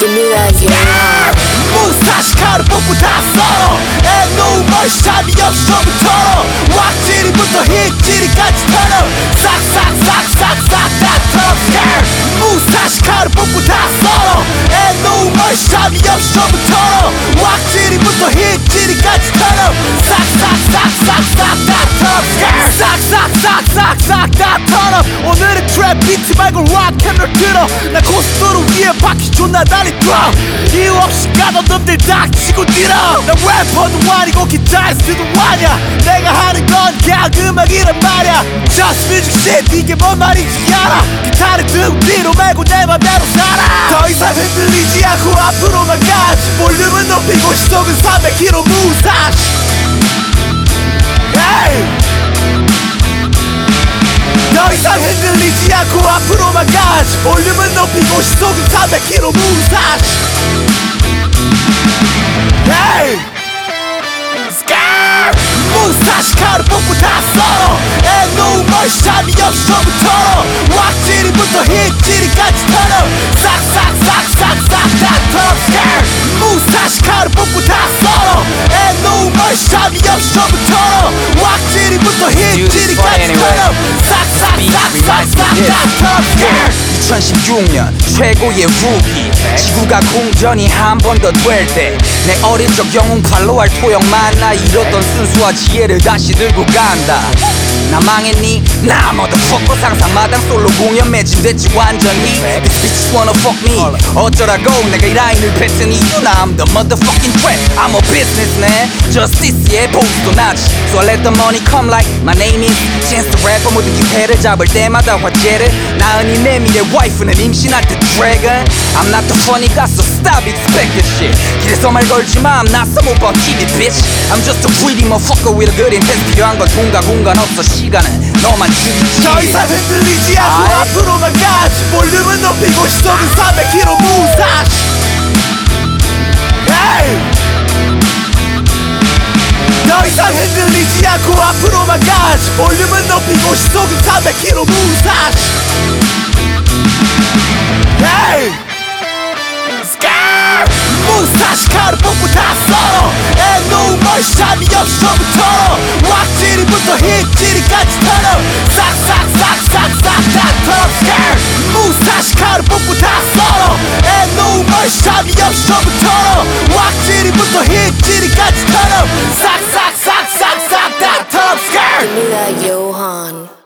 무사시 가루 뽑고 다 썰어 애노멀 샵이 없어부터 왁지리부터 힙지리까지 털어 싹싹싹싹싹 다 털어 무사시 가루 뽑고 다 썰어 애노멀 샵이 없어부터 왁지리부터 힙지리까지 털어 싹싹싹싹싹 다 털어 싹싹싹싹싹 다 털어 오늘은 트랩 비트 말고 락앤롤 들어 나 고속도로 위에 바퀴 존나 달리 들어 이유 없이 가던 놈들 닥치고 뛰어 나 래퍼도 아니고 기타리스트도 아냐 내가 하는 건 그냥 음악이란 말야 Just music shit 이게 뭔 말인지 알아 기타를 들고 뒤로 말고 내 맘대로 살아 더 이상 흔들리지 않고 앞으로만 가지 볼륨은 높이고 시속은 300km 무사시 hey! 더 이상 흔들리지 않고 앞으로만 가지 볼륨은 높이고 시속은 300km 무사시 hey! 무사시 가루 뽑고 다 썰어 애노멀 샵이 없어부터 왁지리부터 힙지리까지 털어 싹싹싹싹싹 다 털어 무사시 가루 뽑고 다 썰어 애노멀 샵이 없어부터 왁지리부터 힙지리까지 털어 싹싹싹싹싹 다 털어 2016년 최고의 루키 지구가 공전이 한 번 더 될 때 내 어린 적 영웅 팔로할 토형 만나 이뤘던 순수와 지혜를 다시 들고 간다 나 망했니? 나 motherfucker 상상마당 솔로 공연 매진됐지 완전히 These bitches wanna fuck me 어쩌라고 내가 이 라인을 뱉은 이유 나 I'm the motherfucking threat I'm a businessman Justice의 보수도 나지 So I let the money come like my name is Chance the rapper 모든 기회를 잡을 때마다 화제를 나은이 내 미래 와이프는 임신할 때 dragon I'm not the funny guy so stop expecting shit 길에서 말 걸지마 I'm not some 오빠 TV bitch I'm just a greedy motherfucker with a good intent 필요한 건 돈과 공간 없어 시간은 너만 죽이지 더 이상 흔들리지 않고 앞으로만 가지 볼륨은 높이고 시속은 300km 무사시 hey! 더 이상 흔들리지 않고 앞으로만 가지 볼륨은 높이고 시속은 300km 무사시 hey! 무사시 가루 뽑고 다 썰어 애노멀 샵이 없어부터 왁지리부터 힙지리까지 털어 싹싹싹싹싹 다 털어 무사시 가루 뽑고 다 썰어 애노멀 샵이 없어부터 왁지리부터 힙지리까지 털어 싹싹싹싹싹 다 털어 Camila Johan.